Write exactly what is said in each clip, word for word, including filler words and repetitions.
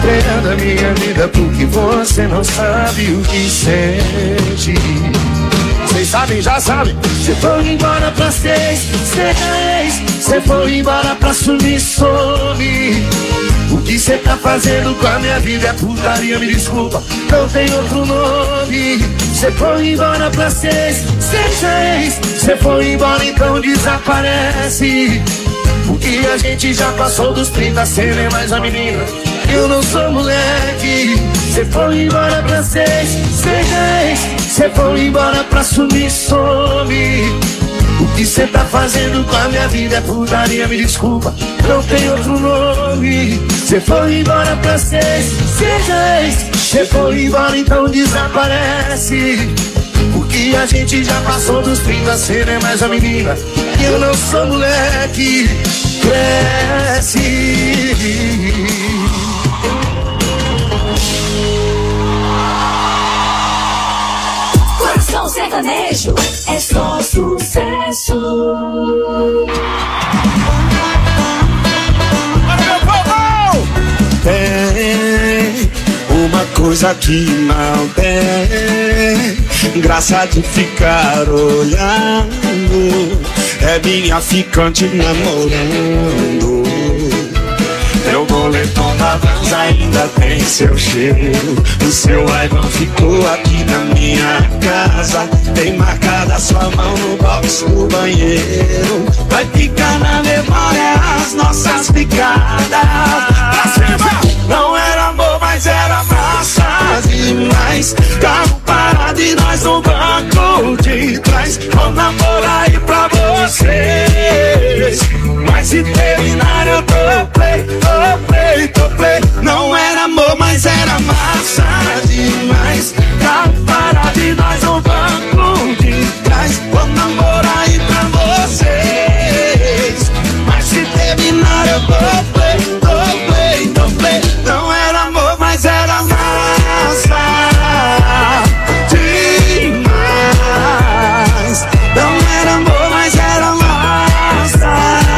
Creando a minha vida porque você não sabe o que sente. Vocês sabem, já sabem. Você foi embora pra seis, seis. Você foi embora pra sumir, some. O que cê tá fazendo com a minha vida é putaria, me desculpa, não tem outro nome. Cê foi embora pra seis, seis, seis. Cê foi embora, então desaparece. Porque a gente já passou dos trinta, cê não é mais a menina, eu não sou moleque. Cê foi embora pra seis, seis, seis. Cê foi embora pra sumir, some. O que cê tá fazendo com a minha vida é putaria, me desculpa, não tem outro nome. Cê foi embora pra seis, seis, seis. Cê foi embora, então desaparece. Porque a gente já passou dos trinta, cê não é mais a menina, eu não sou moleque. Cresce. Coração sertanejo é só sucesso. Tem uma coisa que não tem graça de ficar olhando, é minha ficante namorando. Meu boletom da Vans ainda tem seu cheiro, o seu iPhone ficou aqui na minha casa. Tem marcada sua mão no box do banheiro. Vai ficar na memória as nossas picadas. Pra cima! Não era amor, mas era massa demais. Carro parado e nós no banco de trás. Vou namorar aí pra vocês, mas se terminar eu tô play, tô play, tô play. Não era amor, mas era massa demais. Carro parado e nós no banco de trás. Vou namorar aí pra vocês, mas se terminar eu tô play, tô play, tô play. Não era amor, mas era massa demais. Não era amor, mas era massa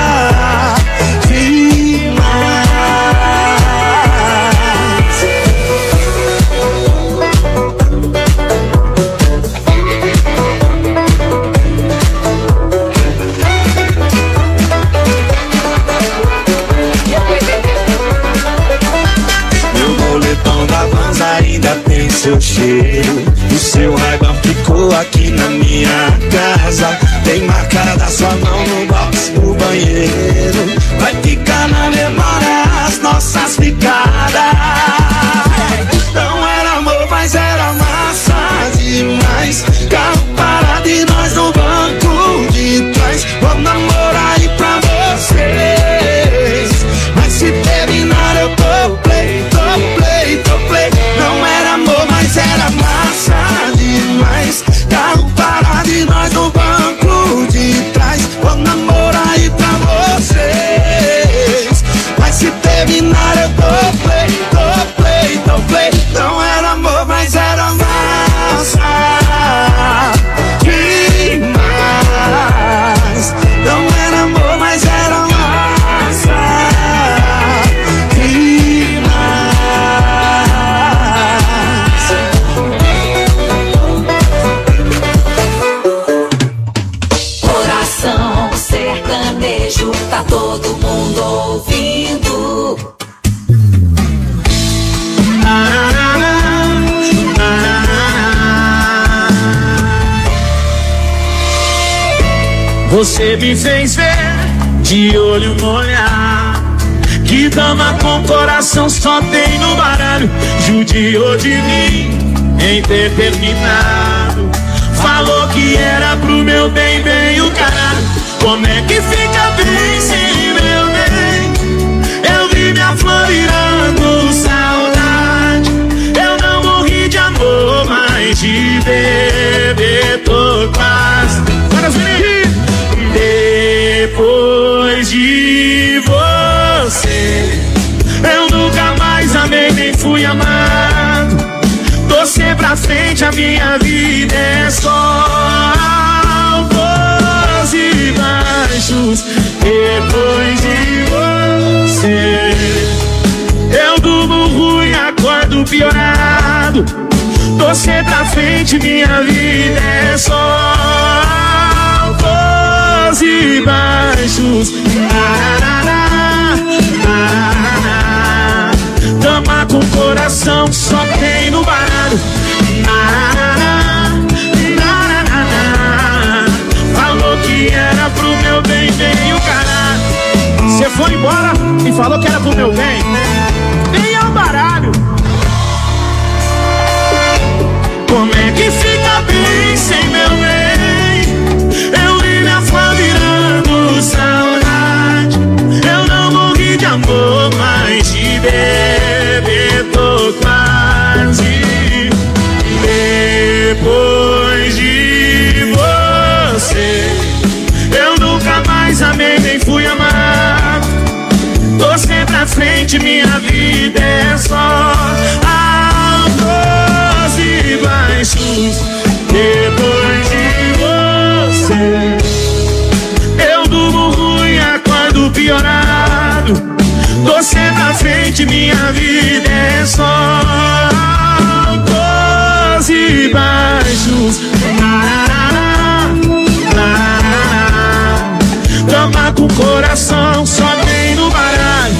ainda tem seu cheiro, o seu Ray-Ban ficou aqui na minha casa. Tem marcada sua mão no box do banheiro. Vai ficar na memória as nossas picadas. Não era amor, mas era massa demais. Carro parado e nós no banco de trás. Vou namorar aí pra vocês, mas se terminar eu tô play, tô play, tô play. Não era amor, mas era massa demais. Carro parado e nós no banco de trás. Vou namorar aí pra vocês, mas se terminar eu tô play, tô play, tô play. Não era amor, mas era massa demais. Não era amor, mas era massa demais. Coração sertanejo, tá todo mundo ouvindo. Você me fez ver de olho molhado, que dama com coração só tem no baralho. Judiou de mim em ter terminado. Falou que era pro meu bem, bem o caralho. Como é que fica bem sem meu bem? Eu vi minha flor virando saudade. Eu não morri de amor, mas de beber tô quase. Depois de você, eu nunca mais amei nem fui amado. Tô sempre à frente, a minha vida é só altos e baixos. Depois de você, eu durmo ruim piorado. Tô sempre à frente, minha vida é só altos e baixos. Dama com coração só tem no baralho. Falou que era pro meu bem, veio caralho. Você foi embora e falou que era pro meu bem. Vem ao baralho. Como é que fica bem sem meu bem? Eu e minha fã virando saudade. Eu não morri de amor, mas de beber tô quase. Depois de você, eu nunca mais amei nem fui amado. Tô sempre à frente, minha vida é só altos e baixos. Depois de você, eu durmo ruim, acordo piorado. Tô sempre à frente, minha vida é só altos e baixos. Dama com coração só tem no baralho.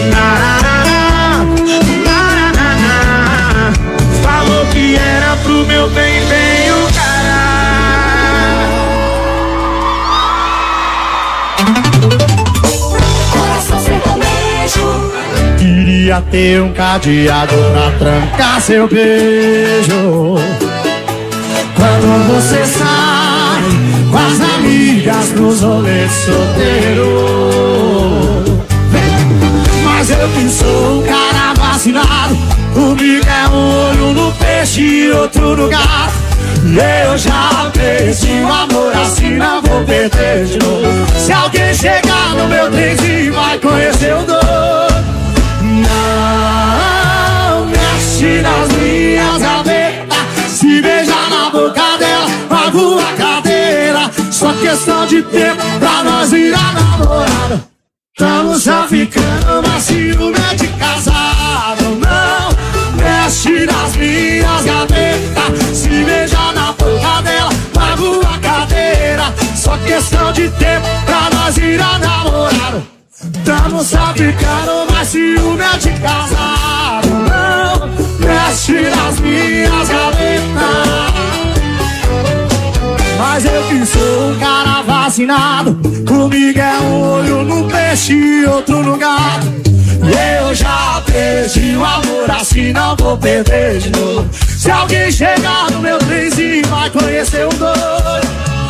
Falou que era pro meu bem, bem o caralho. Coração sertanejo. Queria ter um cadeado pra trancar seu beijo. Quando você sai com as amigas nos rolês solteiro. Mas eu que sou um cara vacinado, comigo é um olho no peixe e outro no gato. Eu já perdi o amor, assim não vou perder de novo. Se alguém chegar no meu trenzinho vai conhecer o dono. Não mexe nas minhas gavetas, se beijar na boca dela vai voar cadeira. Só questão de tempo pra nós virar namorada. Tamo só ficando, mas ciúme casado. Não mexe nas minhas gavetas, se beijar na boca dela vai voar cadeira. Só questão de tempo pra nós virar namorado. Tamo só ficando, mas ciúme de casado. Não mexe nas minhas gavetas. Mas eu que sou um cara vacinado, comigo é um olho no peixe e outro no gato. Eu já perdi o amor, assim não vou perder de novo. Se alguém chegar no meu trenzinho vai conhecer o doido.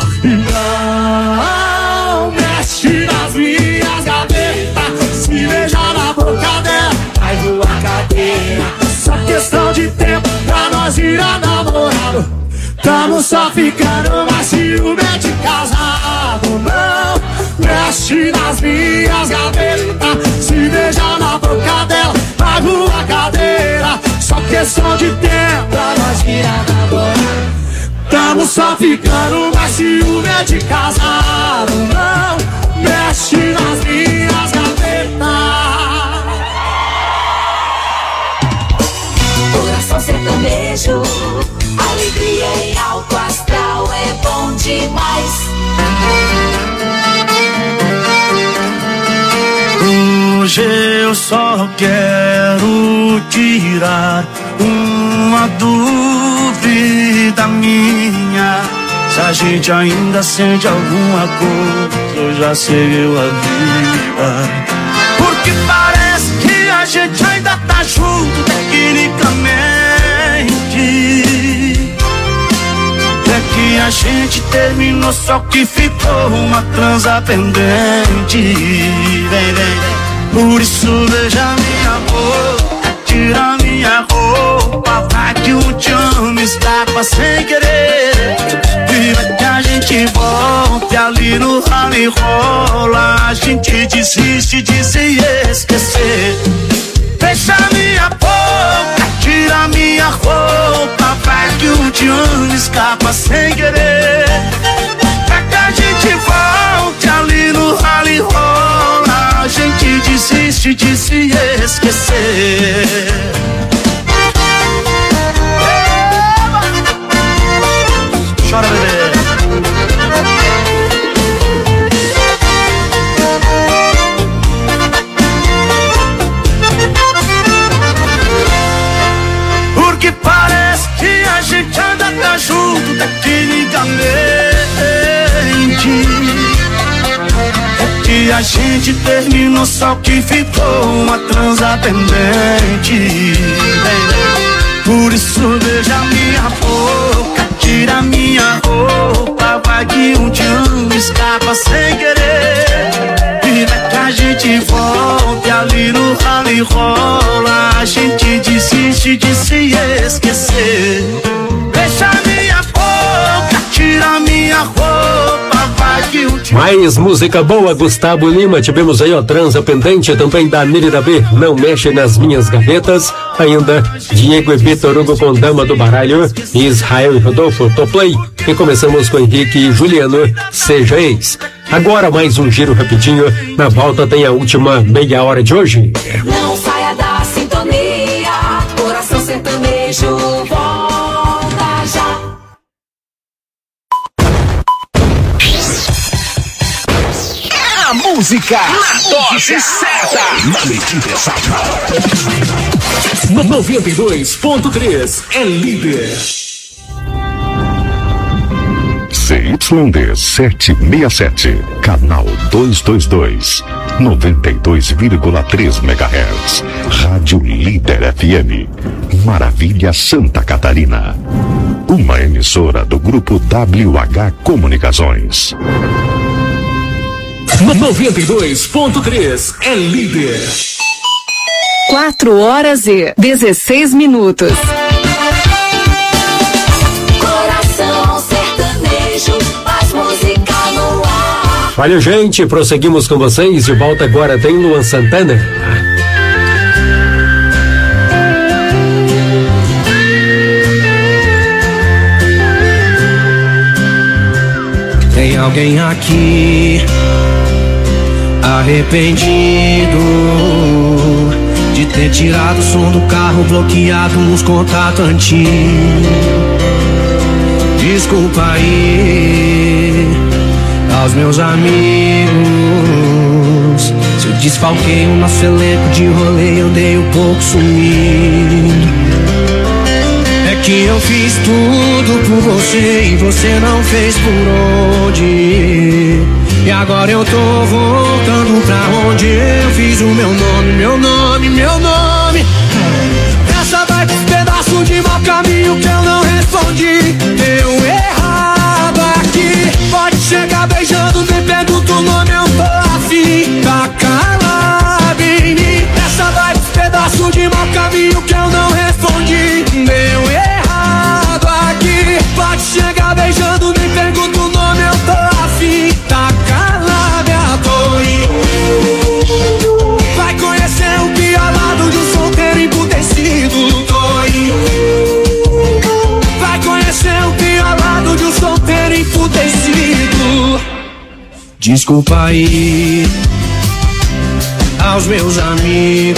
Não mexe nas minhas gavetas, se beijar na boca dela vai voar cadeira. Só questão de tempo pra nós virar namorado. Tamo só ficando, mas ciúme de casado. Não mexe nas minhas gavetas, se beijar na boca dela vai voar cadeira. Só questão de tempo pra nós virar namorado. Tamo só ficando, mas ciúme de casado. Não mexe nas minhas gavetas. Coração sertanejo. Alegria em alto astral é bom demais. Hoje eu só quero tirar uma dúvida minha. Se a gente ainda sente alguma coisa, eu já seguiu a vida. Porque parece que a gente ainda tá junto tecnicamente. É que a gente terminou, só que ficou uma transa pendente. Vem, vem, vem. Por isso beija minha boca, tira minha roupa, vai que o te amo escapa sem querer. E vai que a gente volte ali no ralo e rola, a gente desiste de se esquecer. Beija minha boca, tira minha roupa, vai que o te amo escapa sem querer. Vai que a gente volte ali no ralo e rola, a gente desiste de se esquecer. tecnicamente. É que a gente terminou, só que ficou uma transa pendente. Por isso beija minha boca, tira minha roupa, vai que um dia escapa sem querer. E vai que a gente volta e ali no rally rola, a gente desiste de se esquecer. Beija minha boca, tira minha roupa, vai que um dia... Mais música boa, Gustavo Lima. Tivemos aí, ó, Transa Pendente, também da Nélida B, Não Mexe nas Minhas Gavetas. Ainda Diego e Vitor Hugo com Dama do Baralho, Israel e Rodolfo, Toplay. E começamos com Henrique e Juliano, Seja Ex. Agora mais um giro rapidinho, na volta tem a última meia hora de hoje. Não saia da sintonia, Coração Sertanejo volta já. A música na dose certa, na medida exata. noventa e dois ponto três é líder. C Y D setecentos e sessenta e sete, canal duzentos e vinte e dois, noventa e dois vírgula três megahertz, Rádio Líder F M, Maravilha, Santa Catarina. Uma emissora do grupo W H Comunicações. noventa e dois ponto três é líder. Quatro horas e dezesseis minutos. Coração Sertanejo, mais música no ar. Valeu, gente, prosseguimos com vocês. De volta agora tem Luan Santana. Tem alguém aqui arrependido de ter tirado o som do carro, bloqueado nos contatos antigos. Desculpa aí aos meus amigos, se eu desfalquei o nosso elenco de rolê, eu dei um pouco sumido. É que eu fiz tudo por você e você não fez por onde. E agora eu tô voltando pra onde eu fiz o meu nome, meu nome, meu nome. Essa vai pros pedaços de mau caminho que eu não respondi. Deu errado aqui. Pode chegar beijando, nem pergunta o nome, eu tô afim. Tá calado em mim. Essa vai pros pedaços de mau caminho que eu não respondi. Deu errado aqui. Pode chegar beijando, nem pergunta o nome, eu tô afim. Tá calado, eu tô indo. Vai conhecer o pior lado de um solteiro emputecido. Tô indo. Vai conhecer o pior lado de um solteiro emputecido. Desculpa aí aos meus amigos,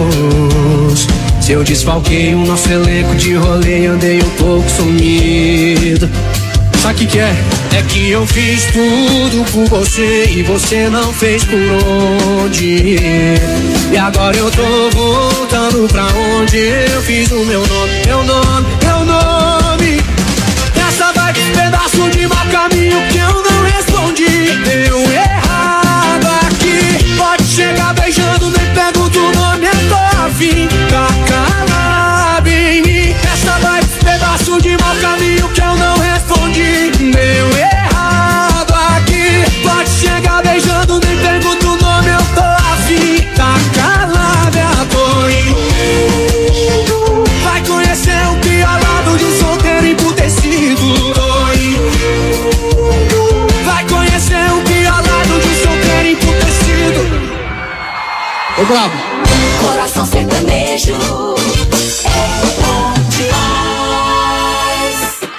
se eu desfalquei o nosso elenco de rolê, andei um pouco sumido. Sabe o que que é? É que eu fiz tudo por você e você não fez por onde. E agora eu tô voltando pra onde eu fiz o meu nome, meu nome, meu nome. Essa vai pros pedaços de mau caminho que eu não respondi. Deu errado aqui. Pode chegar beijando, nem pergunta o nome, eu tô afim. Tá calado em mim. Essa vai pros pedaços de mau caminho que eu não respondi. Deu errado aqui. Pode chegar beijando, nem pergunta o nome, eu tô afim. Tá calado, eu tô indo. Vai conhecer o pior lado de um solteiro emputecido. Tô indo. Vai conhecer o pior lado de um solteiro emputecido. Ô, bravo. Coração Sertanejo é bom demais.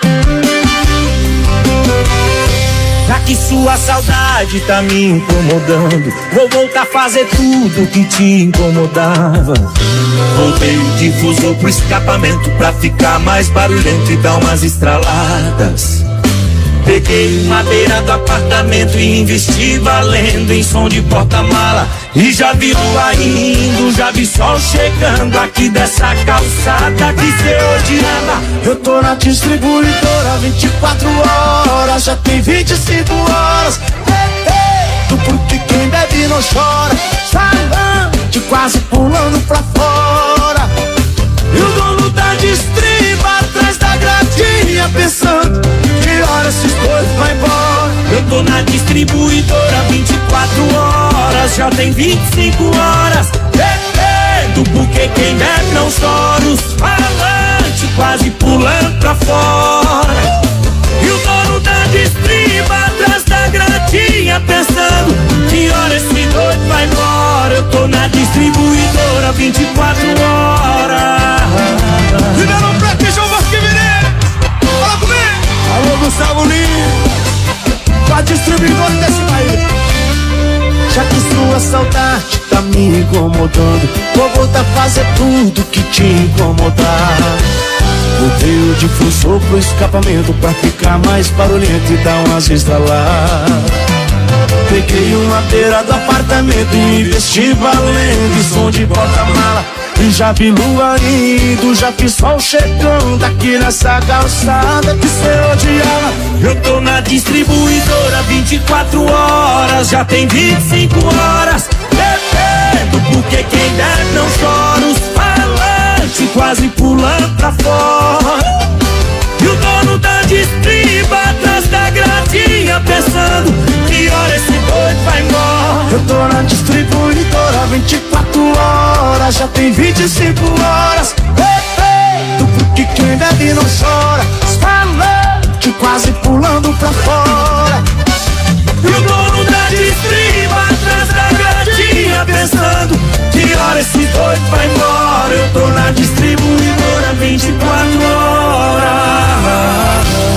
Já que sua saudade tá me incomodando, vou voltar a fazer tudo que te incomodava. Voltei o difusor pro escapamento pra ficar mais barulhento e dar umas estraladas. Peguei uma beira do apartamento e investi valendo em som de porta-mala. E já vi lua indo, já vi sol chegando aqui dessa calçada que cê odiava. Eu tô na distribuidora vinte e quatro horas, já tem vinte e cinco horas. Ei, ei, do porque quem bebe não chora, falante quase pulando pra fora. E o dono da distriba atrás da gradinha pensando que hora esses dois vai embora. Eu tô na distribuidora vinte e quatro horas, já tem vinte e cinco horas. Ei, ei, do porque quem bebe não chora, os falantes quase pulando pra fora. E o dono da distriba atrás da gradinha pensando que hora esse doido vai embora. Eu tô na distribuidora vinte e quatro horas. Ribeirão Preto e João Bosque Mineiro, fala comigo. Alô Gustavo Lima, pra distribuidora desse país. Já que sua saudade tá me incomodando, vou voltar a fazer tudo que te incomodar. Botei o difusor pro escapamento pra ficar mais barulhento e dar umas estraladas. Peguei uma beira do apartamento e investi valendo em som de porta-mala. E já vi lua indo, já vi sol chegando aqui nessa calçada que cê odiava. Eu tô na distribuidora vinte e quatro horas, já tem vinte e cinco horas. Bebendo porque quem deve não chora, os falantes quase pulando pra fora. E o dono da distriba atrás da gradinha pensando que hora esse doido vai embora. Eu tô na distribuidora vinte e quatro horas, já tem vinte e cinco horas. Ei, ei, do porque quem bebe não chora, os falantes quase pulando pra fora. E o dono da distriba atrás da gradinha pensando que hora esse doido vai embora. Eu tô na distribuidora vinte e quatro horas.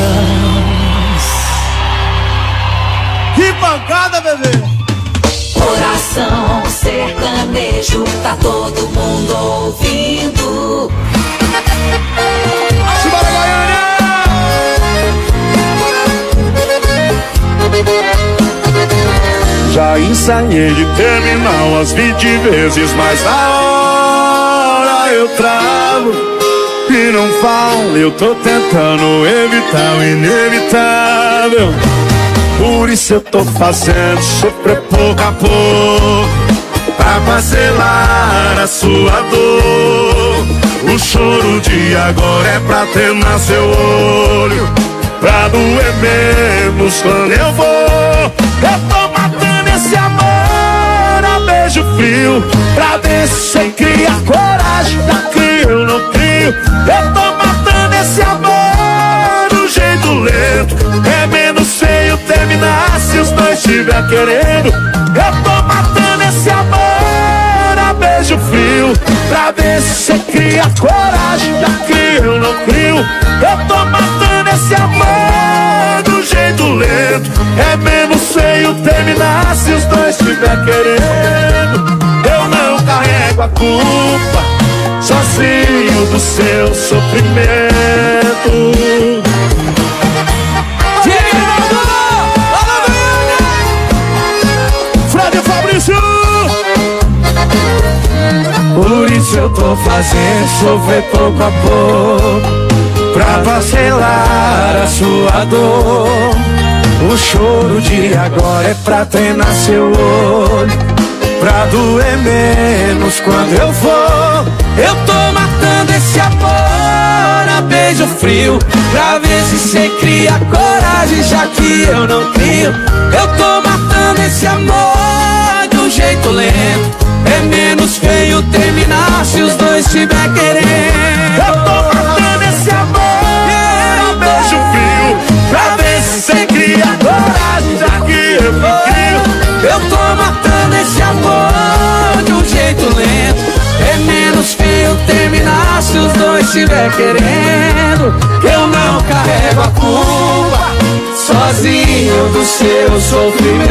Que pancada, bebê! Coração sertanejo, tá todo mundo ouvindo. Simbora, Goiânia! Já ensaiei de terminar umas vinte vezes, mas na hora eu travo e não falo. Eu tô tentando evitar o inevitável, por isso eu tô fazendo sofrer pouco a pouco, pra parcelar a sua dor. O choro de agora é pra ter na seu olho, pra doer menos quando eu vou. Eu tô matando esse amor a beijo frio, pra ver se cê cria coragem da que eu não crio. Eu tô matando esse amor do jeito lento, é menos feio terminar se os dois estiver querendo. Eu tô matando esse amor a beijo frio, pra ver se cê cria coragem da que eu não crio. Eu tô matando esse amor do jeito lento, é menos feio terminar se os dois estiver querendo. Eu não carrego a culpa sozinho do seu sofrimento. Fred Fabrício, por isso eu tô fazendo sofrer pouco a pouco, pra parcelar a sua dor. O choro de agora é pra treinar seu olho, pra doer menos quando eu for. Eu tô matando esse amor a beijo frio, pra ver se cê cria coragem, já que eu não crio. Eu tô matando esse amor de um jeito lento, é menos feio terminar se os dois estiver querendo. Eu tô matando esse amor a beijo frio, pra ver se cê cria coragem, já que eu não crio. Eu tô matando esse amor de um jeito lento, é menos feio terminar se os dois estiver querendo. Eu não carrego a culpa sozinho do seu sofrimento.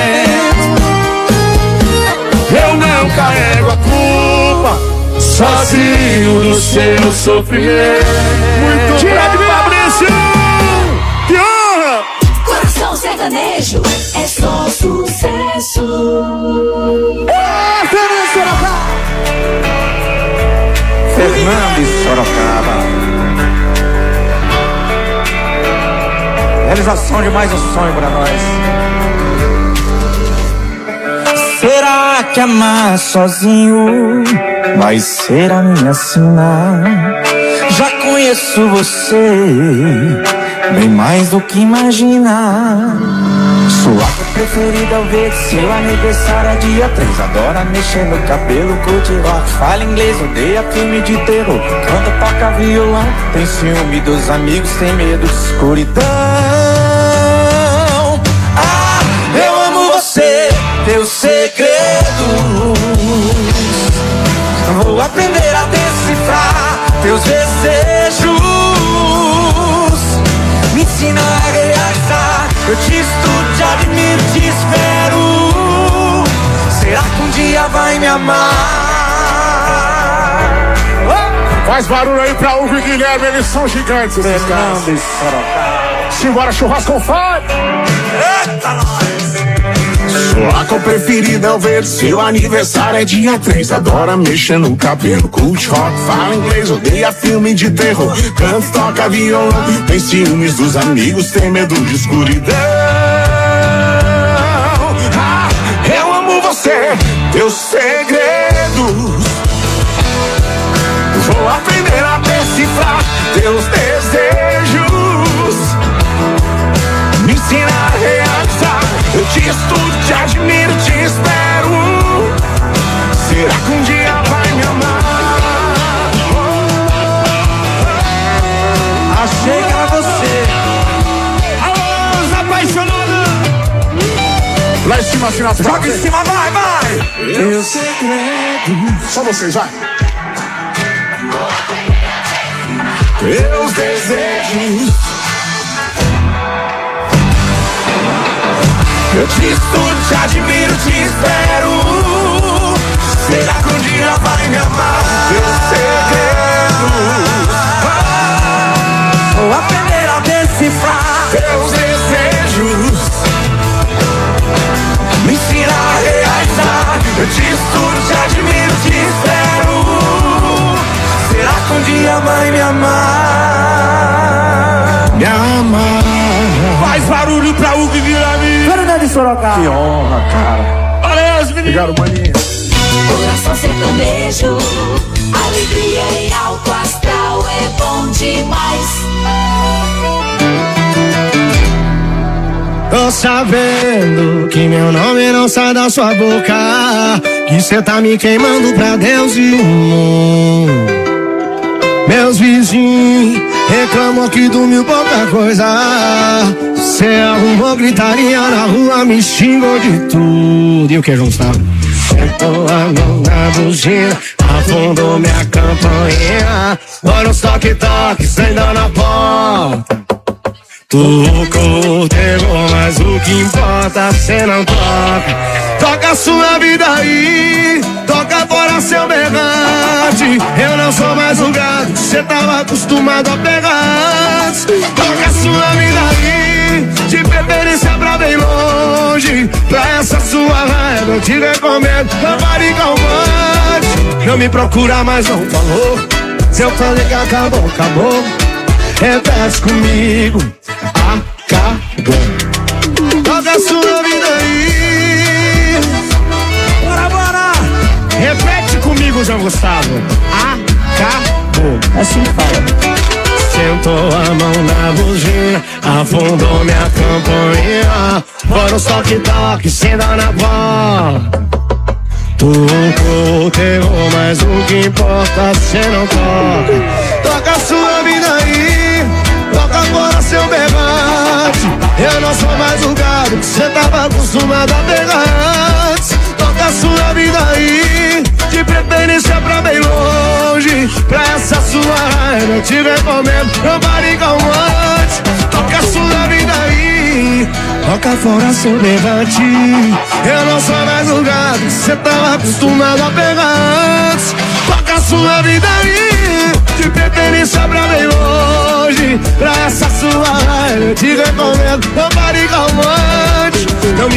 Eu não carrego a culpa sozinho do seu sofrimento. Muito Fred Fabrício! Que honra! sertanejo é só sucesso. É, Fernando Sorocaba. Fernando de Sorocaba. Realização de mais um sonho pra nós. Será que amar sozinho vai ser a minha sina? Já conheço você bem mais do que imaginar. Sua cor preferida ao ver seu aniversário é dia três. Adora mexer no cabelo, curte rock, fala inglês, odeia filme de terror, canta, toca violão, tem ciúme dos amigos, tem medo de escuridão. Ah, eu amo você, teus segredos vou aprender a decifrar teus desejos, me ensina a realizar. Eu te estudo, te admiro, te espero. Será que um dia vai me amar? Oh! Faz barulho aí pra Hugo e Guilherme, eles são gigantes, esses caras. Simbora, churrasco com fome. Eita, nós! Sua cor preferida ao ver seu aniversário é dia três. Adora mexer no cabelo, curte rock, fala inglês, odeia filme de terror, canta, toca violão, tem ciúmes dos amigos, tem medo de escuridão. Ah, eu amo você, teus segredos vou aprender a decifrar teus desejos, me ensina a realizar. Eu te estudo, te admiro, te espero. Será que um dia vai me amar? Achei que era você. Alô, os apaixonados! Lá em cima, assim, nas Joga em cima, vai, vai! Teus segredos. Só vocês, vai. Teus desejos. Eu te estudo, te admiro, te espero. Será que um dia vai me amar? Teus segredos vou aprender a decifrar teus desejos, me ensina a realizar. Eu te estudo, te admiro, te espero. Será que um dia vai me amar? Me amar. Faz barulho pra Hugo e Guilherme. Fernando de Sorocaba. Que honra, cara. Valeu, os meninos. Obrigado, maninho. Coração sertanejo, alegria em alto astral é bom demais. Tô sabendo que meu nome não sai da sua boca, que cê tá me queimando pra Deus e o mundo. Meus vizinhos reclamam que dormiu pouca coisa. Cê arrumou gritaria na rua, me xingou de tudo. E o que, João Gustavo? Sentou a mão na buzina, afundou minha campainha. Bora uns toque-toque, sem dar na porta. Tocou, pegou, mas o que importa cê não toca. Toca a sua vida aí, toca fora seu berrante. Eu não sou mais um gato, cê tava acostumado a pegar antes. Toca a sua vida aí, de preferência pra bem longe. Pra essa sua raiva eu te recomendo, lavare calmante. Não me procura mais, não falou. Se eu falei que acabou, acabou. Repete comigo, acabou. Toca a sua vida aí. Bora, bora! Repete comigo, João Gustavo. Acabou. Assim fala. Sentou a mão na buzina, afundou minha campainha. Fora os toque-toque, sem dar na porta. Tocou, pegou, mas o que importa cê não toca. Toca a sua vida aí, toca fora seu berrante. Eu não sou mais o gado que cê tava acostumado a pegar antes. Toca a sua vida aí, de preferência pra bem longe. Pra essa sua raiva eu te recomendo, não pare calmante. Toca a sua vida aí, toca fora seu berrante. Eu não sou mais o gado que cê tava acostumado a pegar antes. Toca a sua vida aí, de preferência pra bem longe. Pra essa sua raiva eu te recomendo, não pare calmante.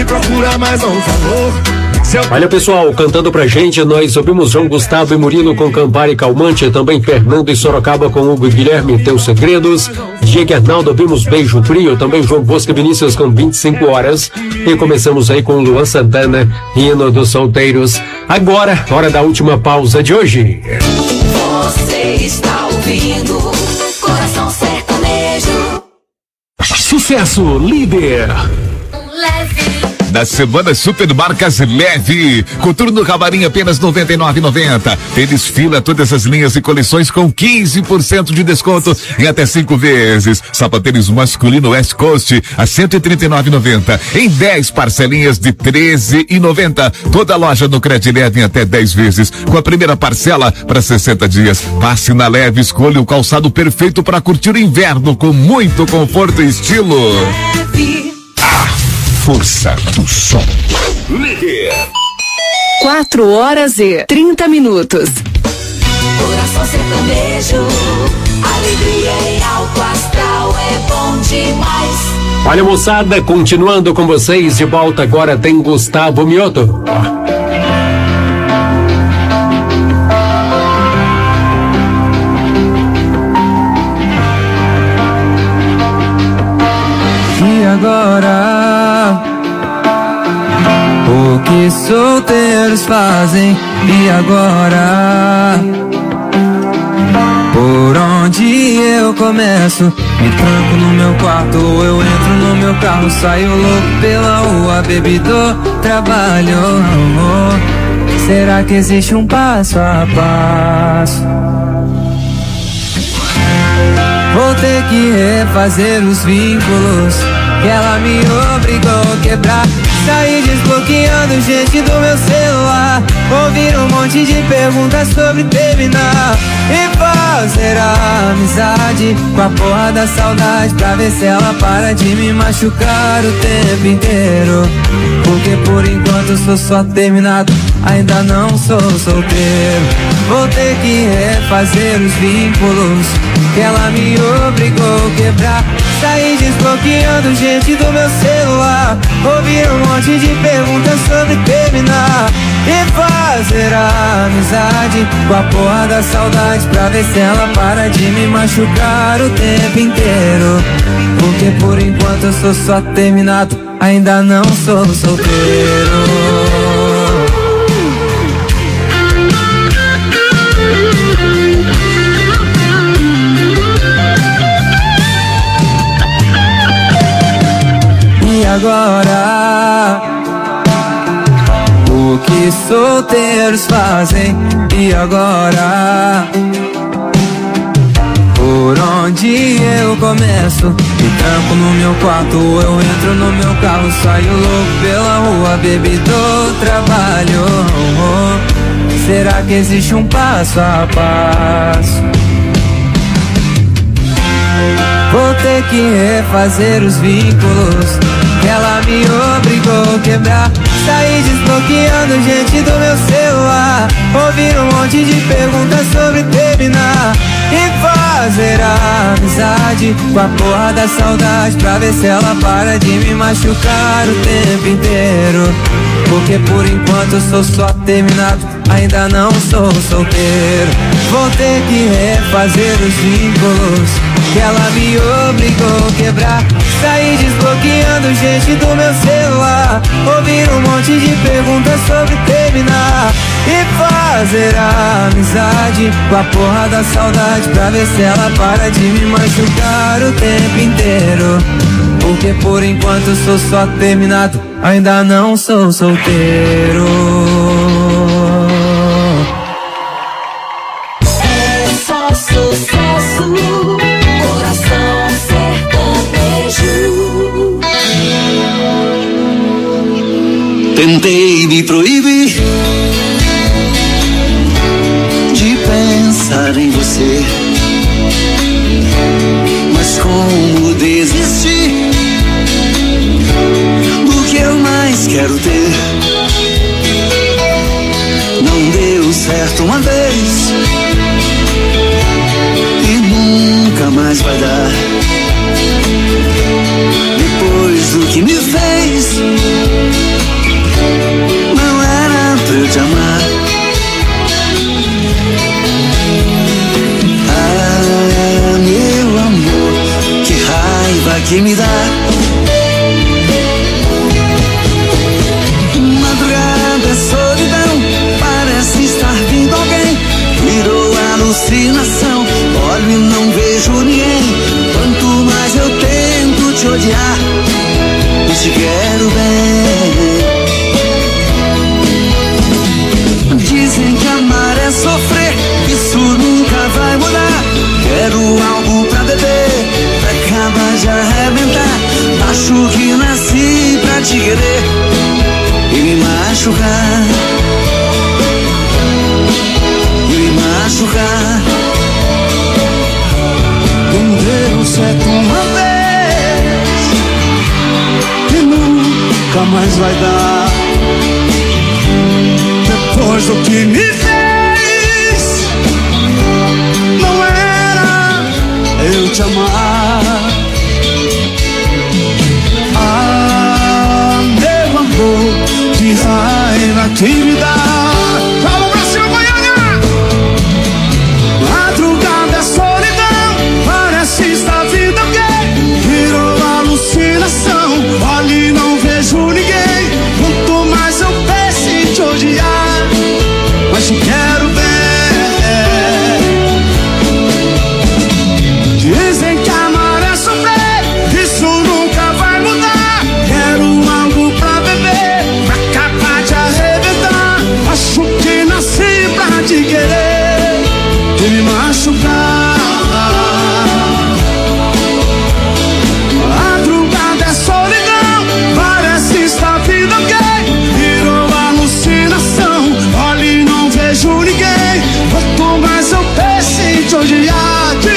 me procura, mas não falou. Olha, pessoal, cantando pra gente, nós ouvimos João Gustavo e Murilo com Campari Calmante, também Fernando e Sorocaba com Hugo e Guilherme, Teus Segredos, Diego e Arnaldo, ouvimos Beijo Frio, também João Bosco e Vinícius com vinte e cinco horas, e começamos aí com Luan Santana, Hino dos Solteiros. Agora, hora da última pausa de hoje. Você está ouvindo Coração Sertanejo. Sucesso líder. Leve. Da semana Supermarcas Leve. Coturno Camarim apenas noventa e nove reais e noventa centavos. Tênis Fila, todas as linhas e coleções com quinze por cento de desconto em até cinco vezes. Sapatênis masculino West Coast a cento e trinta e nove reais e noventa centavos em dez parcelinhas de treze reais e noventa centavos. Toda loja no Cred Leve em até dez vezes, com a primeira parcela para sessenta dias. Passe na Leve, escolha o calçado perfeito para curtir o inverno com muito conforto e estilo. Leve. Força do som. Quatro horas e trinta minutos. Coração Sertanejo. Alegria em alto astral é bom demais. Olha, moçada, continuando com vocês, de volta agora tem Gustavo Mioto. E agora, o que solteiros fazem? E agora, por onde eu começo? Me tranco no meu quarto, eu entro no meu carro, saio louco pela rua, bebido, trabalho. Será que existe um passo a passo? Vou ter que refazer os vínculos que ela me obrigou a quebrar. Saí desbloqueando gente do meu celular, ouvir um monte de perguntas sobre terminar e fazer a amizade com a porra da saudade, pra ver se ela para de me machucar o tempo inteiro. Porque por enquanto eu sou só terminado, ainda não sou solteiro. Vou ter que refazer os vínculos que ela me obrigou a quebrar. Saí desbloqueando gente do meu celular, ouvir um monte de perguntas sobre terminar e fazer a amizade com a porra da saudade, pra ver se ela para de me machucar o tempo inteiro. Porque por enquanto eu sou só terminado, ainda não sou solteiro. E agora, o que solteiros fazem? E agora, por onde eu começo? Me tranco no meu quarto, eu entro no meu carro, saio louco pela rua, bebido, trabalho. Será que existe um passo a passo? Vou ter que refazer os vínculos que ela me obrigou a quebrar. Saí desbloqueando gente do meu celular, ouvir um monte de perguntas sobre terminar e fazer a amizade com a porra da saudade, pra ver se ela para de me machucar o tempo inteiro. Porque por enquanto eu sou só terminado, ainda não sou solteiro. Vou ter que refazer os vínculos que ela me obrigou a quebrar. Saí desbloqueando gente do meu celular, ouvir um monte de perguntas sobre terminar e fazer a amizade com a porra da saudade, pra ver se ela para de me machucar o tempo inteiro. Porque por enquanto eu sou só terminado, ainda não sou solteiro. É só sucesso, Coração Sertanejo. Tentei me proibir de pensar em você, mas como desistir do que eu mais quero ter? Não deu certo uma vez e nunca mais vai dar. Depois do que me fez, Não deu certo uma vez e nunca mais vai dar. Depois do que me fez, não era eu te amar. Ah, meu amor, que raiva que me dá. Fala, Brasil, Goiânia! Madrugada é solidão, parece estar vindo alguém. Virou alucinação, olha e não vejo ninguém. Quanto mais eu penso em te odiar, mas te quero ver. Dizem que amar é sofrer, isso nunca vai mudar. Quero algo pra beber, pra acabar de arrebentar. Acho que nasci pra te querer e me machucar. Madrugada é solidão, parece estar vindo alguém. Virou alucinação, olha e não vejo ninguém. Quanto mais eu penso em te odiar.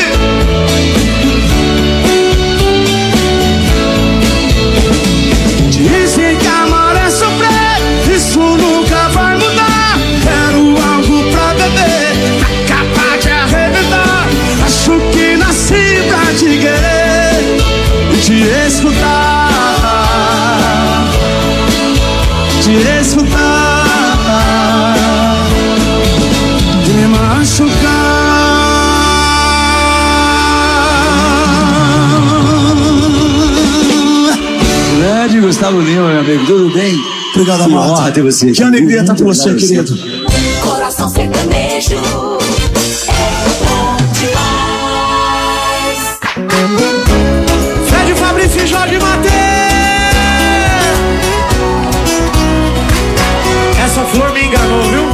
Dizem que amar é sofrer, isso nunca vai mudar. Quero algo pra beber, pra acabar de arrebentar. Acho que nasci pra te querer e te escutar, te escutar, te machucar. Grande Gustavo Lima, meu amigo, tudo bem? Obrigado, amor. Honra ter você. Que alegria estar com você, querido. Coração sertanejo é bom demais. Fred Fabrício e Jorge Mateus. Essa flor me enganou, viu?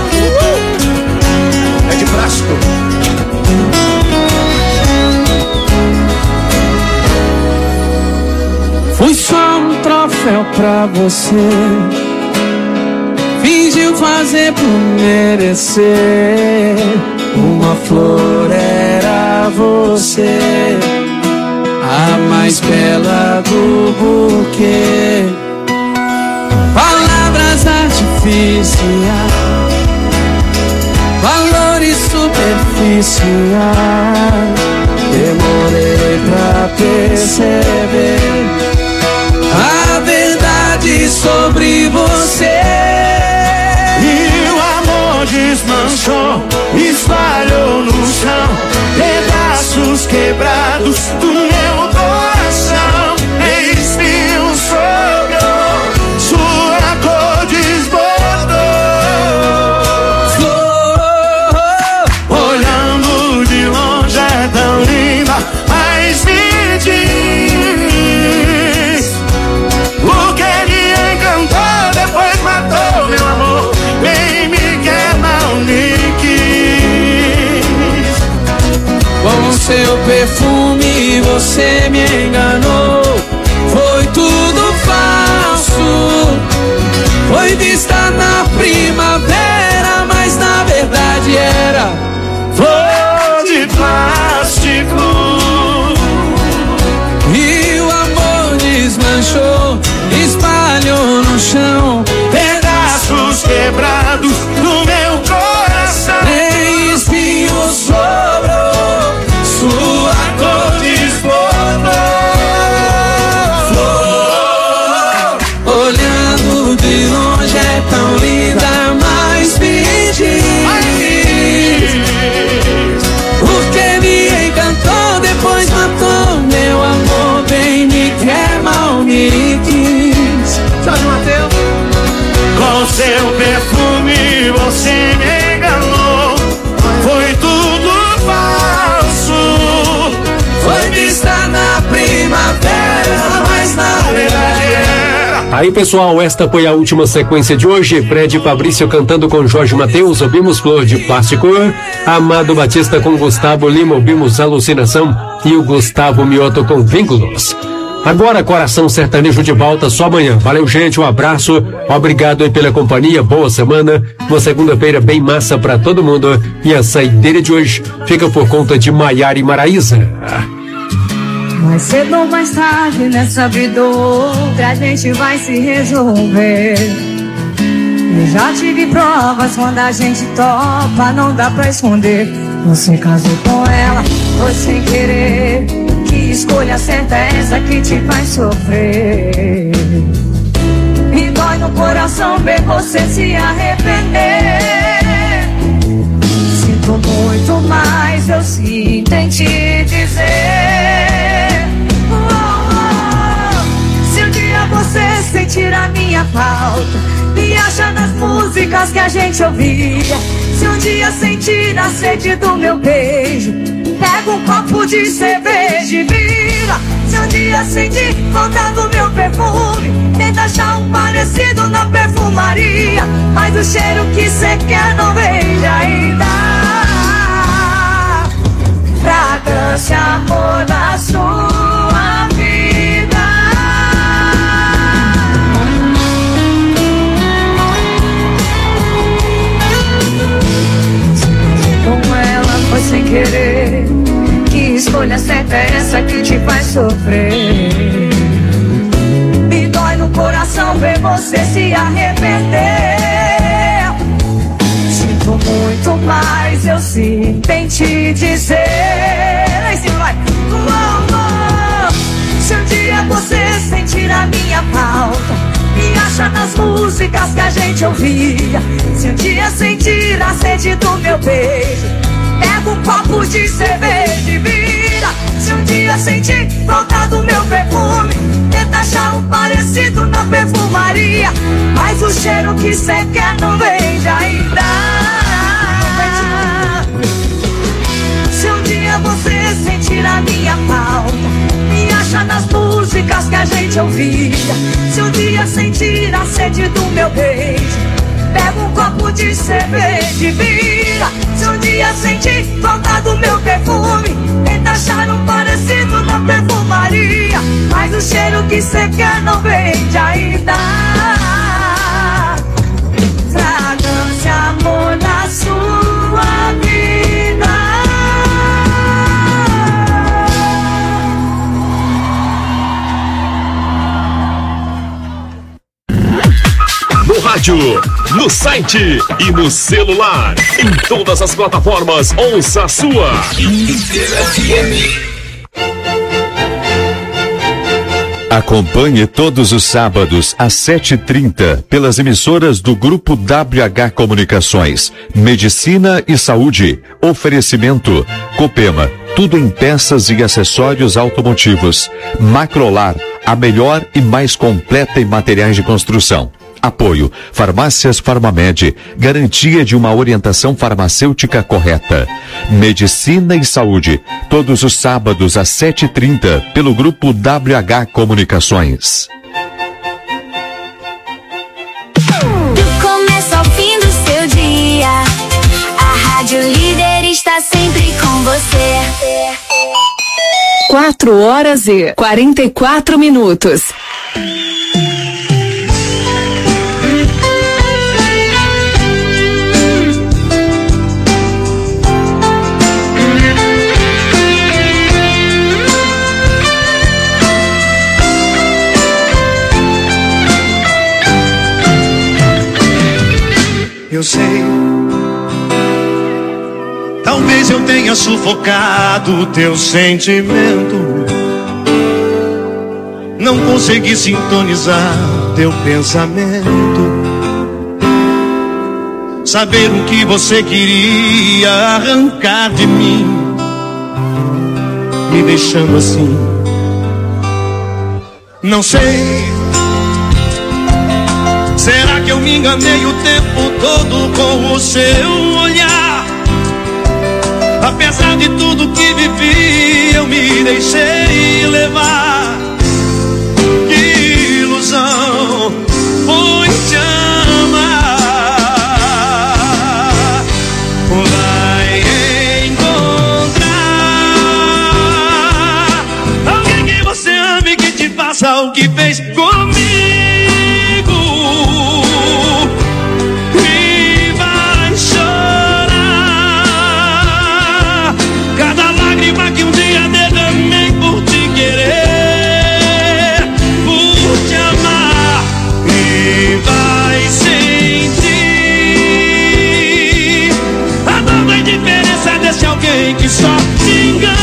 É de plástico. Fui só um troféu pra você, fingiu fazer por merecer. Uma flor era você, a mais bela do buquê. Palavras artificiais, valores superficiais. Demorei pra perceber a verdade sobre você. E o amor desmanchou, espalhou no chão pedaços quebrados do meu coração. Espinho sobrou, sua cor desbordou. Olhando de longe é tão linda, mas me diz o que me encantou, depois matou meu amor. Bem me quer, mal me quis. Com seu perfume você me enganou. Foi tudo falso. Foi vista na primavera, mas na verdade era flor de plástico. E o amor desmanchou, espalhou no chão pedaços quebrados no meu coração. Nem espinho sobrou, sua cor desbordou. Flor, olhando de longe é tão linda, mas me diz o que me encantou, depois matou meu amor. Bem me quer, mal me quis. Jorge Mateus. Com seu perfume você me enganou. Foi tudo falso. Foi vista na primavera, mas na verdade era. Aí, pessoal, esta foi a última sequência de hoje. Fred Fabrício cantando com Jorge Mateus, ouvimos Flor de Plástico. Amado Batista com Gustavo Lima, ouvimos Alucinação. E o Gustavo Mioto com Vínculos. Agora, Coração Sertanejo de volta só amanhã. Valeu, gente, um abraço, obrigado aí pela companhia, boa semana, uma segunda-feira bem massa pra todo mundo. E a saideira de hoje fica por conta de Maiara e Maraísa. Mais cedo ou mais tarde nessa vida outra a gente vai se resolver. Eu já tive provas quando a gente topa, não dá pra esconder. Você casou com ela, foi sem querer. Que escolha certa é essa que te faz sofrer? Me dói no coração ver você se arrepender. Sinto muito, mas eu sinto em te dizer. Oh, oh, se um dia você sentir a minha falta, me acha nas músicas que a gente ouvia. Se um dia sentir a sede do meu beijo, pega um copo de cerveja e vira. Se um dia sentir falta do meu perfume, tenta achar um parecido na perfumaria. Mas o cheiro que cê quer não vende ainda. Fragrância, amor da sua vida. Com ela foi sem querer. Que escolha certa é essa que te faz sofrer? Me dói no coração ver você se arrepender. Sinto muito, mas eu sinto em te dizer. Aí sim, vai. Oh, oh. Se um dia você sentir a minha falta, me acha nas músicas que a gente ouvia. Se um dia sentir a sede do meu beijo, pega um copo de cerveja e vira. Se um dia sentir falta do meu perfume, tenta achar um parecido na perfumaria. Mas o cheiro que cê quer não vende ainda. Se um dia você sentir a minha falta, me acha nas músicas que a gente ouvia. Se um dia sentir a sede do meu beijo, pega um copo de cerveja e vira. Se um dia sentir falta do meu perfume, tenta achar um parecido na perfumaria. Mas o cheiro que cê quer não vende ainda. Fragrância, amor da sua vida. No rádio, no site e no celular. Em todas as plataformas, ouça a sua Líder F M. Acompanhe todos os sábados às sete e trinta pelas emissoras do Grupo W H Comunicações. Medicina e Saúde. Oferecimento Copema. Tudo em peças e acessórios automotivos. Macrolar. A melhor e mais completa em materiais de construção. Apoio, Farmácias Farmamed, garantia de uma orientação farmacêutica correta. Medicina e Saúde, todos os sábados às sete e trinta, pelo Grupo W H Comunicações. Do começo ao fim do seu dia, a Rádio Líder está sempre com você. Quatro horas e quarenta e quatro minutos. Eu sei, talvez eu tenha sufocado o teu sentimento, não consegui sintonizar teu pensamento, saber o que você queria arrancar de mim, me deixando assim. Não sei, será que eu me enganei o tempo todo com o seu olhar? Apesar de tudo que vivi, eu me deixei levar. Que ilusão foi te amar. Vai encontrar alguém que você ame, que te faça o que fez comigo e vai chorar cada lágrima que um dia derramei por te querer, por te amar, e vai sentir a dor da indiferença desse alguém que só te engana.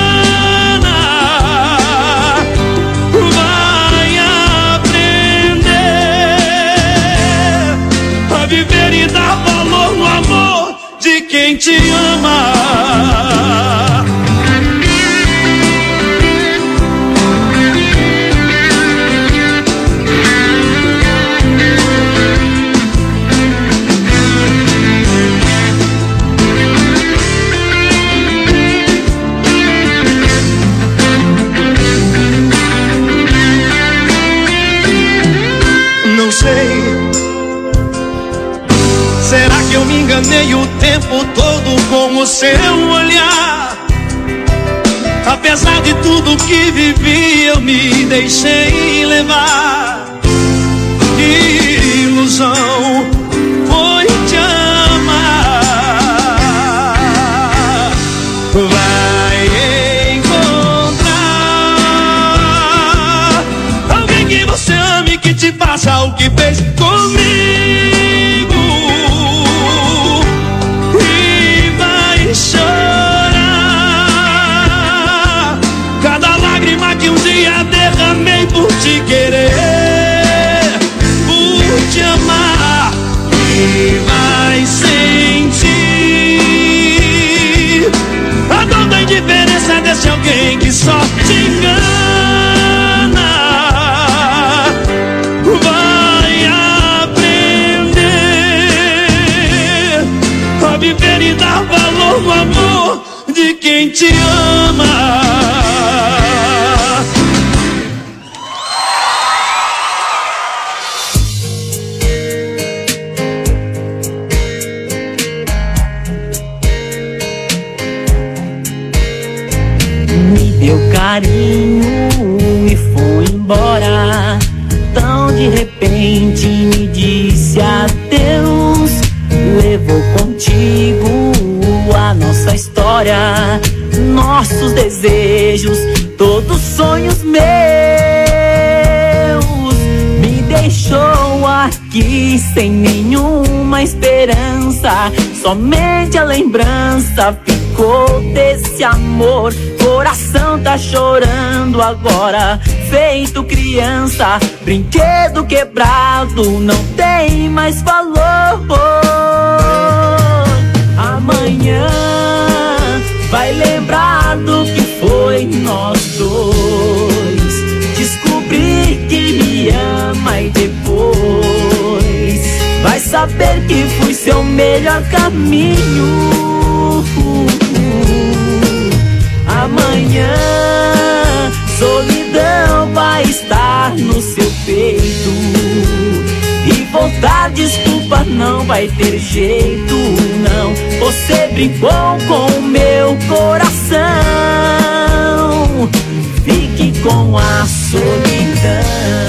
Viver e dar valor no amor de quem te ama. Não sei, será que eu me enganei o tempo todo com o seu olhar? Apesar de tudo que vivi, eu me deixei levar. Que ilusão foi te amar. Vai encontrar alguém que você ame, que te faça o que fez comigo. Chorar cada lágrima que um dia derramei por te querer, por te amar, e vai sentir a dor da indiferença desse alguém que só te engana. Vai aprender a viver e dar valor no amor de quem te ama. Me deu carinho e foi embora. Tão de repente me disse adeus. Levou contigo a nossa história, nossos desejos, todos sonhos meus. Me deixou aqui sem nenhuma esperança, somente a lembrança ficou desse amor. Coração tá chorando agora, feito criança. Brinquedo quebrado não tem mais valor. Amanhã vai lembrar do que foi nós dois. Descobrir que me ama e depois vai saber que fui seu melhor caminho. Amanhã solidão vai estar no seu peito e voltar desculpa não vai ter jeito, não. Você brincou com o meu coração, fique com a solidão.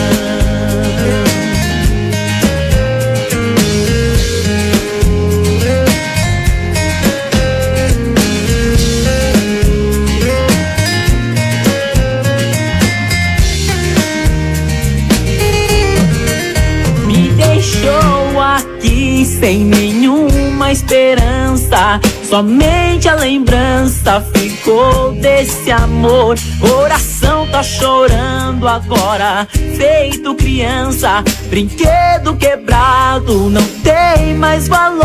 Sem nenhuma esperança, somente a lembrança ficou desse amor. Coração tá chorando agora, feito criança. Brinquedo quebrado não tem mais valor.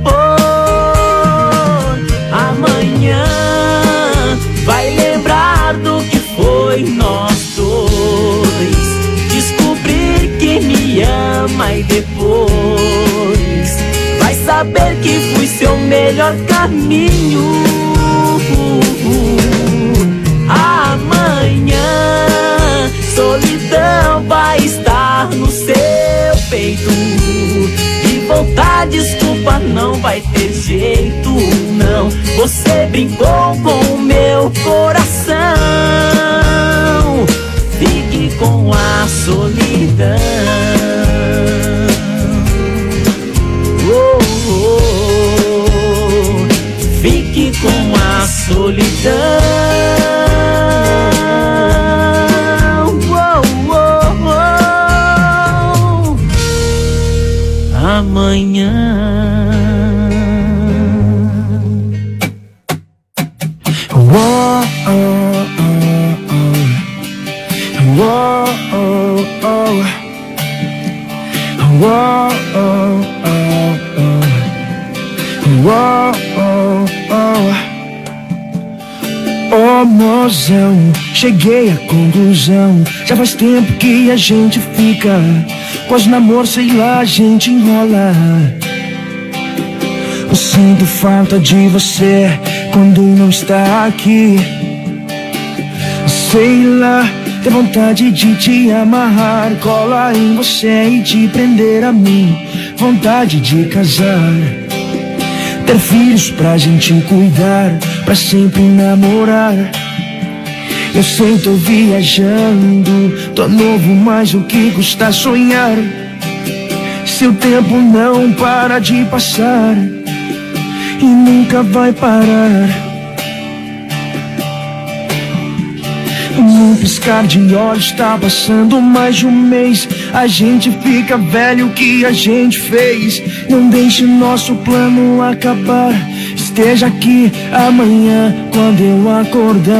Amanhã vai lembrar do que foi nós dois. Descobrir que me ama e depois vai saber que fui seu melhor caminho. Amanhã solidão vai estar no seu peito e voltar desculpa não vai ter jeito, não. Você brincou com o meu coração, fique com Whoa, oh, oh, oh. Whoa, oh, oh. Whoa, oh, oh, oh. Whoa, oh, oh. Oh, mozão, cheguei à conclusão. Já faz tempo que a gente fica, quase namoro, sei lá, a gente enrola. Eu sinto falta de você quando não está aqui. Sei lá, tem vontade de te amarrar, colar em você e te prender a mim. Vontade de casar, ter filhos pra gente cuidar, pra sempre namorar. Eu sei, tô viajando, tô novo, mas o que custa sonhar? Seu tempo não para de passar e nunca vai parar. Num piscar de olhos tá passando mais de um mês. A gente fica velho, o que a gente fez? Não deixe nosso plano acabar. Esteja aqui amanhã quando eu acordar.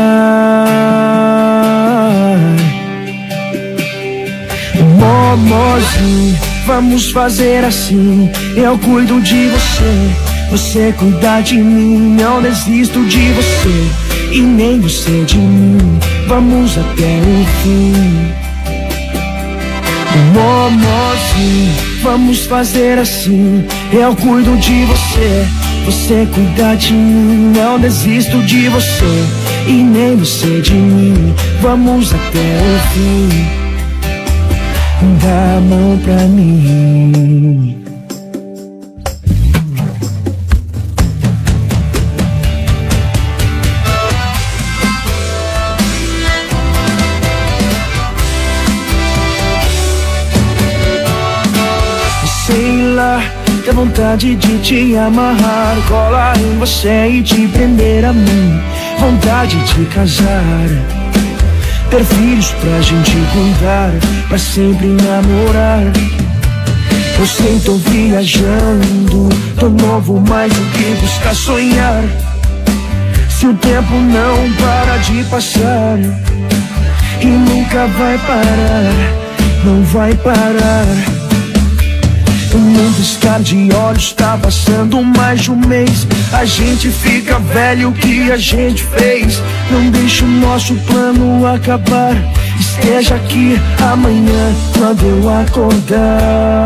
Momozinho, vamos fazer assim. Eu cuido de você, você cuida de mim. Não desisto de você e nem você de mim. Vamos até o fim. Momozinho, vamos fazer assim. Eu cuido de você, você cuida de mim. Não desisto de você e nem você de mim. Vamos até o fim. Dá a mão pra mim. Sei lá, tem vontade de te amarrar, colar em você e te prender a mim. Vontade de casar, ter filhos pra gente cuidar, pra sempre namorar. Eu sei, tô viajando, tô novo, mas o que busca sonhar? Se o tempo não para de passar e nunca vai parar, não vai parar. Num piscar de olhos tá passando mais de um mês. A gente fica velho, o que a gente fez? Não deixe o nosso plano acabar. Esteja aqui amanhã quando eu acordar.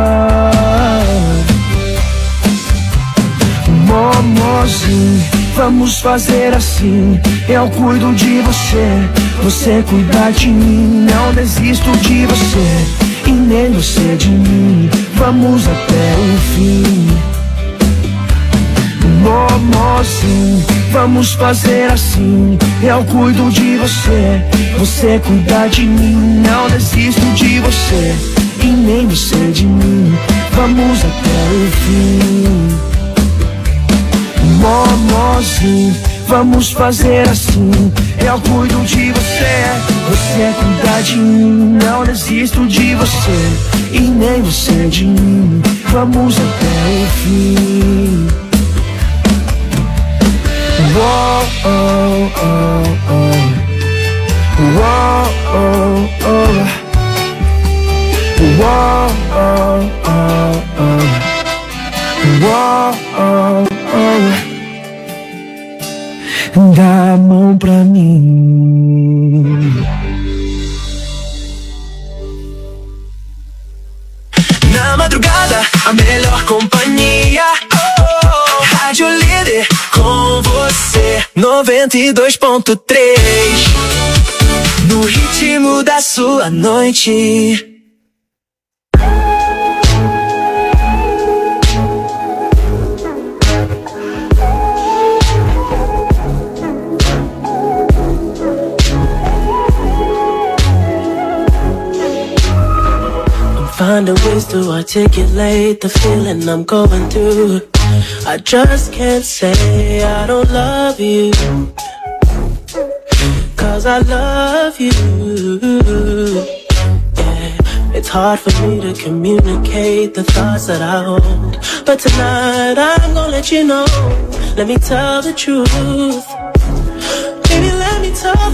Momozinho, vamos fazer assim. Eu cuido de você, você cuida de mim. Não desisto de você e nem você de mim. Vamos até o fim. Momozinho, vamos fazer assim. Eu cuido de você, você cuida de mim. Não desisto de você e nem você de mim. Vamos até o fim. Momozinho, vamos fazer assim. Eu cuido de você, você cuida de mim. Não desisto de você e nem você de mim. Vamos até o fim. Whoa, oh, oh, oh. Whoa, oh, oh. Whoa, oh, oh, oh. Whoa, oh, oh. Dá a mão pra mim. Na madrugada, a melhor companhia. Oh, Rádio Líder com você. noventa e dois ponto três. No ritmo da sua noite. Finding ways to articulate the feeling I'm going through. I just can't say I don't love you, 'cause I love you. Yeah, it's hard for me to communicate the thoughts that I hold, but tonight I'm gonna let you know. Let me tell the truth.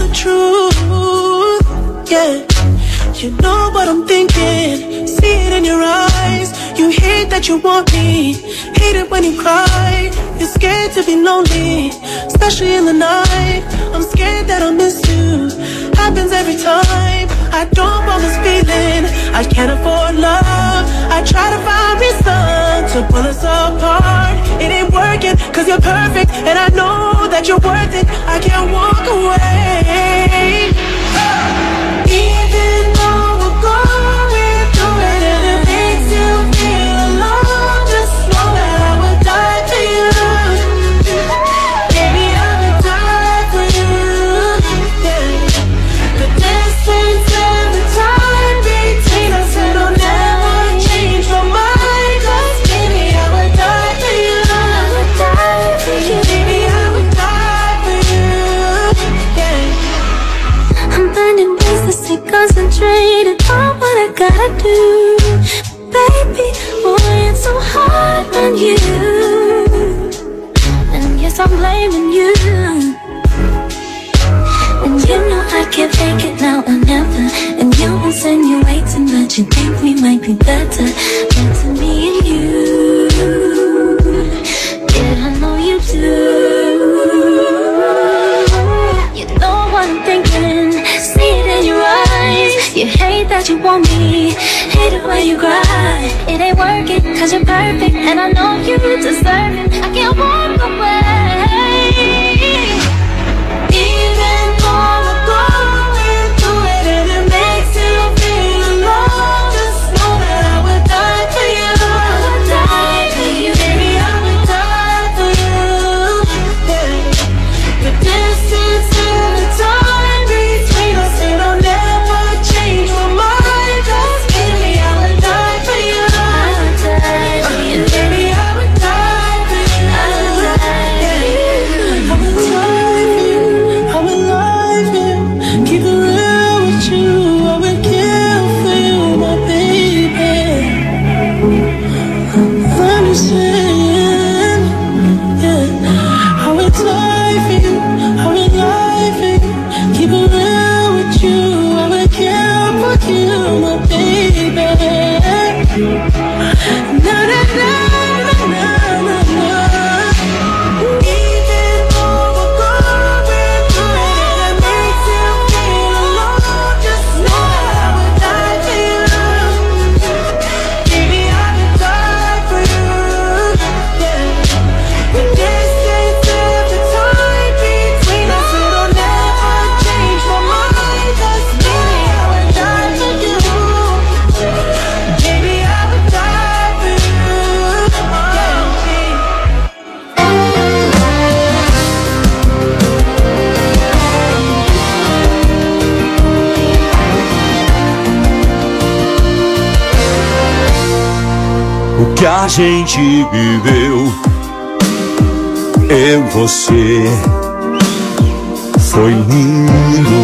the truth, yeah. You know what I'm thinking, see it in your eyes. You hate that you want me, hate it when you cry. You're scared to be lonely, especially in the night. I'm scared that I'll miss you, happens every time. I don't want this feeling, I can't afford love. I try to find reason to pull us apart. It ain't working, cause you're perfect, and I know that you're worth it. I can't walk away. Even though we're going through it and it makes you feel alone, just know that I would die for you. Baby, I would die for you, yeah. The distance and the time between us, it'll never change my mind. Cause baby, I would die for you. I would die for you. Baby, I would die for you, yeah. I'm finding ways to stay concentrated on what I gotta do. Baby, boy, it's so hard on you. And yes, I'm blaming you. And you know I can't fake it now or never. And you insinuating that you think we might be better. Better me and you. Yeah, I know you do. You know what I'm thinking, see it in your eyes. You hate that you want me, hate it when you cry. It ain't working, cause you're perfect, and I know you deserve it. I can't walk away. Even though we're going through it and it makes you feel alone, just know that I would die for you. I would die for you. Baby, I would die for you, yeah. The distance and the time between us, it'll never change my mind. Cause baby, I would die for you. I would die for you. Baby, I would die for you. I would die for you. I would die for you. I would lie for you. Keep it real with you. I would kill for you, my baby. Understand, yeah. I would die for you. I would lie for you. Keep it real with you. I would kill for you, my baby. Na na na na na na. Even though we're going through it and it makes you feel alone, just know that I would die for you. Baby, I would die for you, yeah. The distance and the time between us, it'll never change my mind. Cause baby, I would die for you. Baby, I would die for you, O que a gente viveu, eu e você, foi lindo.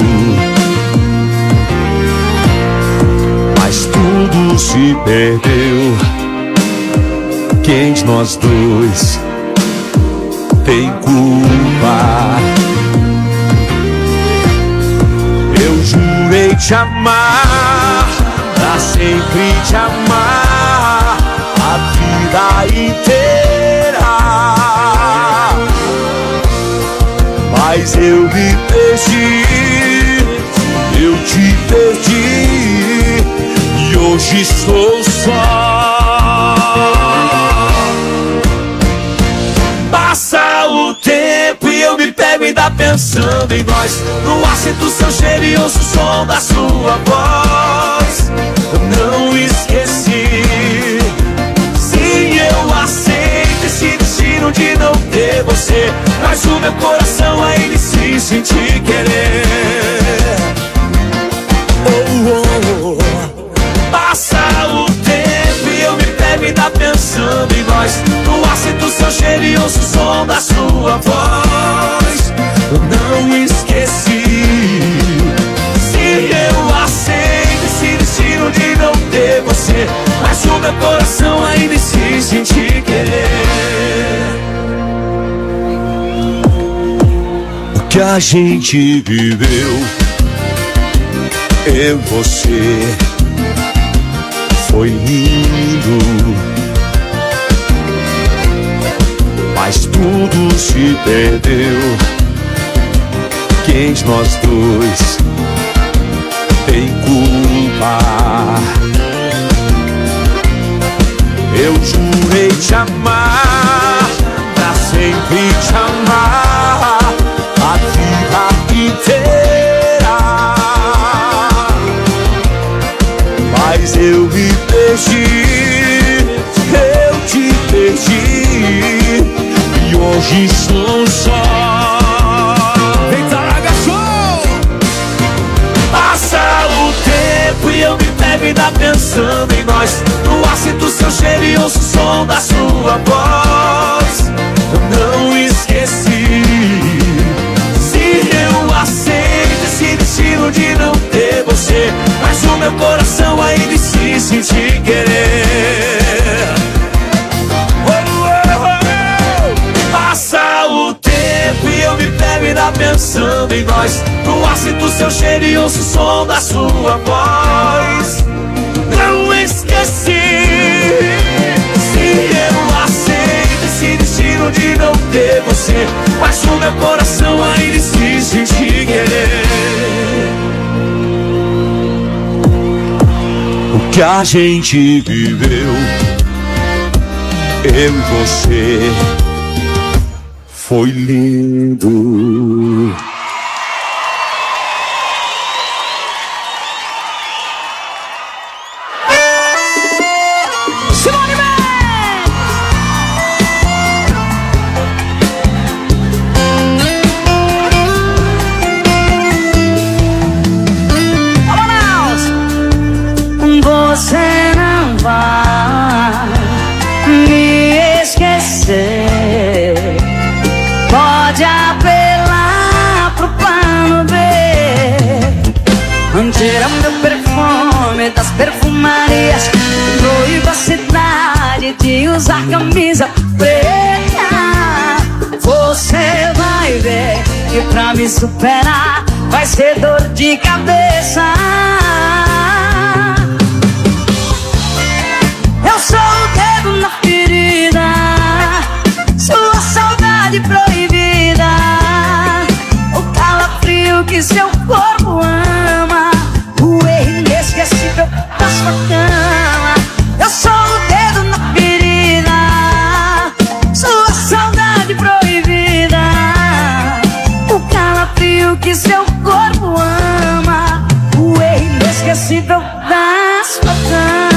Mas tudo se perdeu. Quem de nós dois tem culpa? Eu jurei te amar, pra sempre te amar, a vida inteira. Mas eu me perdi, eu te perdi, e hoje estou só. Passa o tempo e eu me pego ainda pensando em nós. No ar sinto seu cheiro e ouço o som da sua voz. Eu não esqueci, sim, eu aceito esse destino de não ter você. Mas o meu coração ainda se sente querer. Oh, oh, oh. Passa o tempo e eu me pego ainda pensando em nós. No ar sinto seu cheiro e ouço o som da sua voz. Eu não esqueci, sim, eu aceito esse destino de não ter você. Mas o meu coração ainda se sente querer. O que a a gente viveu, eu e você, foi lindo, mas tudo se perdeu. Quem de nós dois tem culpa? Eu jurei te amar, pra sempre te amar, a vida inteira. Mas eu me perdi, eu te perdi, e hoje sou só. Vem Taraga Show! Passa o tempo e eu me pego ainda pensando em nós. No ar sinto seu cheiro e ouço o som da sua voz. Eu não esqueci. Se eu aceito esse destino de não ter você, mas o meu coração ainda insiste em te querer. Oh, oh, oh. Passa o tempo e eu me pego ainda pensando em nós. No ar sinto seu cheiro e ouço o som da sua voz. Não esqueci. Se eu aceito esse destino de não ter você, mas o meu coração ainda insiste em te querer. O que a gente viveu, eu e você, foi lindo. Você não vai me esquecer. Pode apelar pro plano B. Tira meu perfume das perfumarias. Proíba a cidade de usar camisa preta. Você vai ver que pra me superar vai ser dor de cabeça. Eu sou o dedo na ferida, sua saudade proibida, o calafrio que seu corpo ama, o erro inesquecível da sua cama. Eu sou o dedo na ferida, sua saudade proibida, o calafrio que seu corpo ama, o erro inesquecível da sua cama.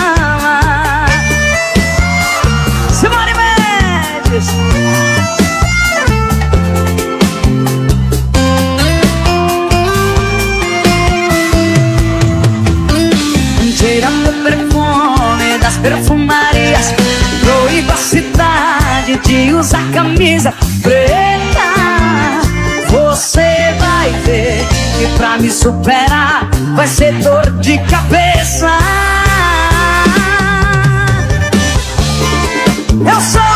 Tira meu perfume das perfumarias. Proíba a cidade de usar camisa preta. Você vai ver que pra me superar vai ser dor de cabeça. Eu sou